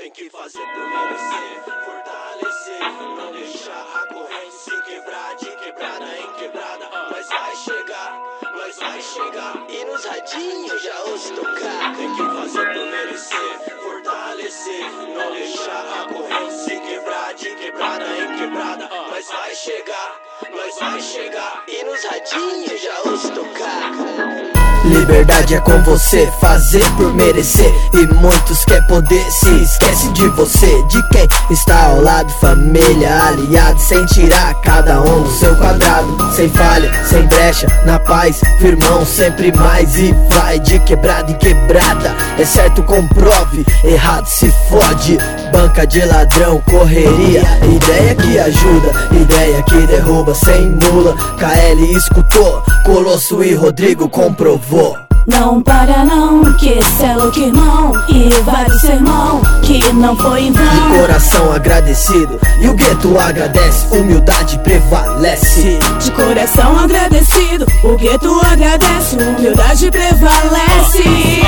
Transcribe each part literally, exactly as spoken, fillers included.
Tem que fazer por merecer, fortalecer, não deixar a corrente se quebrar. De quebrada em quebrada, nós vai chegar, nós vai chegar. E nos radinhos já ouço tocar. Tem que fazer por merecer, fortalecer, não deixar a corrente se quebrar. De quebrada em quebrada, nós vai chegar, nós vai chegar. E nos radinhos já ouço tocar. Liberdade é com você, fazer por merecer. E muitos quer poder, se esquece de você, de quem está ao lado, família, aliado, sem tirar cada um do seu quadrado. Sem falha, sem brecha, na paz, firmão, sempre mais. E vai de quebrada em quebrada, é certo, comprove, errado se fode. Banca de ladrão, correria, ideia que ajuda, ideia que derruba, sem mula. K L escutou, Colosso e Rodrigo comprovou. Não para não, que esse é louco irmão. E vai do sermão, que não foi em vão. De coração agradecido, e o gueto agradece, humildade prevalece. De coração agradecido, o gueto agradece, humildade prevalece.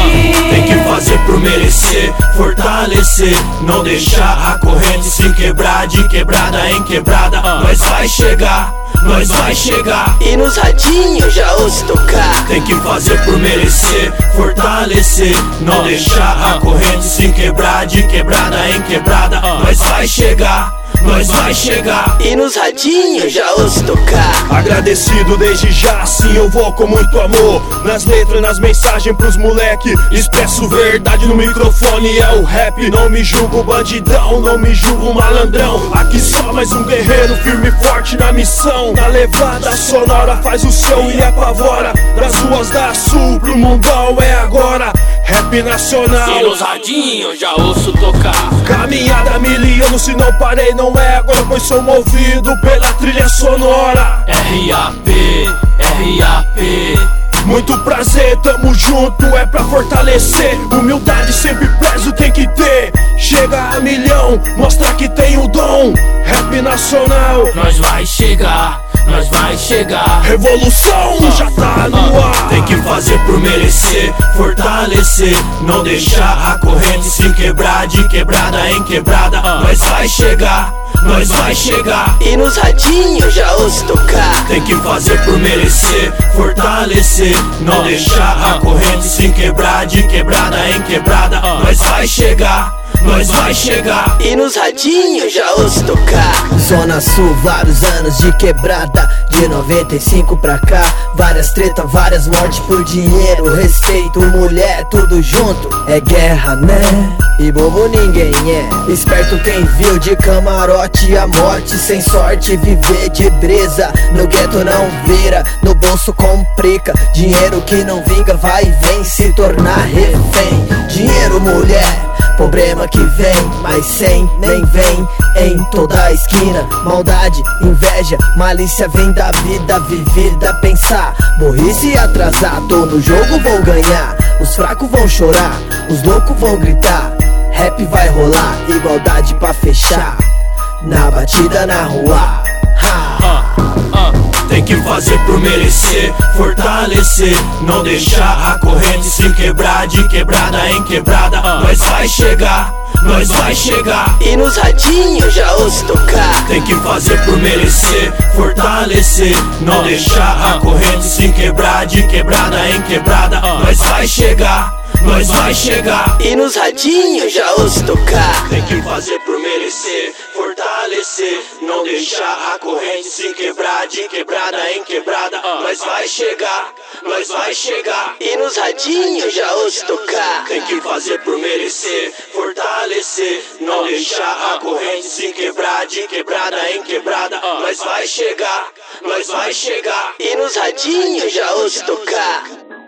Tem que fazer por merecer, fortalecer, não deixar a corrente se quebrar. De quebrada em quebrada, nós vai chegar, nós vai chegar. E nos radinhos já ouço tocar. Tem que fazer por merecer, fortalecer, não deixar a corrente se quebrar. De quebrada em quebrada, nós vai chegar, nós vai chegar. E nos radinhos já ouço tocar. Agradecido desde já, sim, eu vou com muito amor. Nas letras, nas mensagens pros moleque, expresso verdade no microfone, é o rap. Não me julgo bandidão, não me julgo malandrão. Aqui só mais um guerreiro firme e forte na missão. Na levada sonora faz o som e apavora. Das ruas da sul pro mundão é agora. Rap nacional. E nos radinhos já ouço tocar. Caminhada mil anos, se não parei não é agora, pois sou movido pela trilha sonora. R A P, R A P. Muito prazer, tamo junto, é pra fortalecer. Humildade sempre preso, tem que ter. Chega a milhão, mostra que tem o dom. Rap nacional, nós vai chegar, nós vai chegar. Revolução uh, já tá no uh, ar. Tem que fazer por merecer, fortalecer, não deixar a corrente se quebrar. De quebrada em quebrada, uh, nós vai chegar, nós vai chegar. E nos radinhos já ouço tocar. Tem que fazer por merecer, fortalecer, não deixar a corrente se quebrar. De quebrada em quebrada, uh, nós vai chegar, nós vai chegar. E nos radinhos já ouço tocar. Zona Sul, vários anos de quebrada. De noventa e cinco pra cá, várias treta, várias mortes por dinheiro. Respeito, mulher, tudo junto. É guerra, né? E bobo ninguém é. Esperto quem viu de camarote a morte. Sem sorte, viver de brisa. No gueto não vira, no bolso complica. Dinheiro que não vinga, vai e vem se tornar refém. Dinheiro, mulher, problema que vem, mas sem nem vem. Em toda a esquina, maldade, inveja, malícia vem da vida vivida. Pensar, burrice atrasar, tô no jogo, vou ganhar. Os fracos vão chorar, os loucos vão gritar. Rap vai rolar, igualdade pra fechar. Na batida, na rua. uh, uh. Tem que fazer por merecer, fortalecer, não deixar a corrente se quebrar. De quebrada em quebrada, uh, nós vai chegar, nós vai chegar. E nos radinhos já ouço tocar. Tem que fazer por merecer, fortalecer, não deixar a corrente se quebrar. De quebrada em quebrada, uh, nós vai chegar, nós vai chegar. E nos radinhos já ouço tocar. Tem que fazer por merecer, fortalecer, não deixar a corrente se quebrar. De quebrada em quebrada, uh, nós vai chegar, nós vai chegar. E nos radinhos já ouço tocar. Tem que fazer por merecer, fortalecer, não deixar a corrente se quebrar. De quebrada em quebrada, uh, nós vai chegar, nós vai chegar. E nos radinhos já ouço tocar.